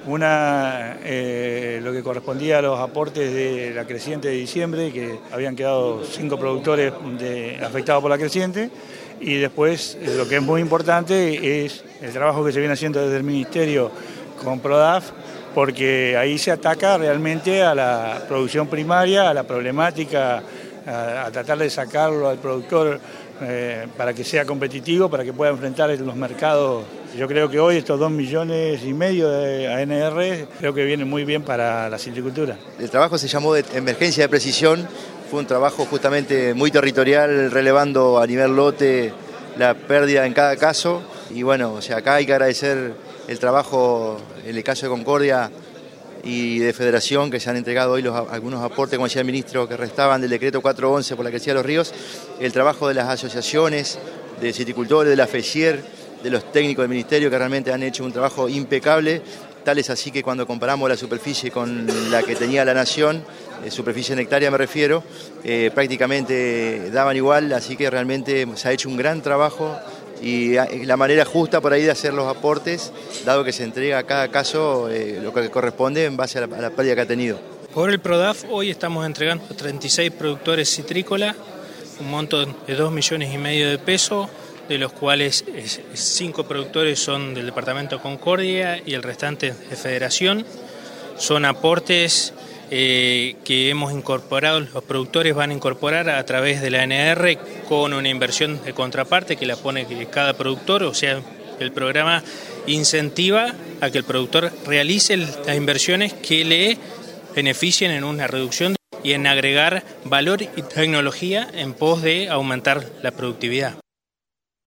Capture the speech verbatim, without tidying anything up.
Una, eh, lo que correspondía a los aportes de la creciente de diciembre, que habían quedado cinco productores de, afectados por la creciente, y después eh, lo que es muy importante es el trabajo que se viene haciendo desde el Ministerio con Prodaf, porque ahí se ataca realmente a la producción primaria, a la problemática, a, a tratar de sacarlo al productor eh, para que sea competitivo, para que pueda enfrentar los mercados. Yo creo que hoy estos dos millones y medio de A N R creo que vienen muy bien para la silvicultura. El trabajo se llamó de emergencia de precisión, fue un trabajo justamente muy territorial, relevando a nivel lote la pérdida en cada caso. Y bueno, o sea, acá hay que agradecer el trabajo, en el caso de Concordia y de Federación, que se han entregado hoy los, algunos aportes, como decía el ministro, que restaban del decreto cuatrocientos once por la crecida de los ríos, el trabajo de las asociaciones, de silvicultores, de la FECIER, de los técnicos del Ministerio, que realmente han hecho un trabajo impecable. Tal es así que cuando comparamos la superficie con la que tenía la Nación, eh, superficie en hectárea me refiero, eh, prácticamente daban igual, así que realmente se ha hecho un gran trabajo y la manera justa por ahí de hacer los aportes, dado que se entrega a cada caso eh, lo que corresponde en base a la, a la pérdida que ha tenido. Por el Prodaf hoy estamos entregando a treinta y seis productores citrícolas, un monto de dos millones y medio de pesos, de los cuales cinco productores son del departamento Concordia y el restante de Federación. Son aportes eh, que hemos incorporado, los productores van a incorporar a través de la A N R con una inversión de contraparte que la pone cada productor, o sea, el programa incentiva a que el productor realice las inversiones que le beneficien en una reducción y en agregar valor y tecnología en pos de aumentar la productividad.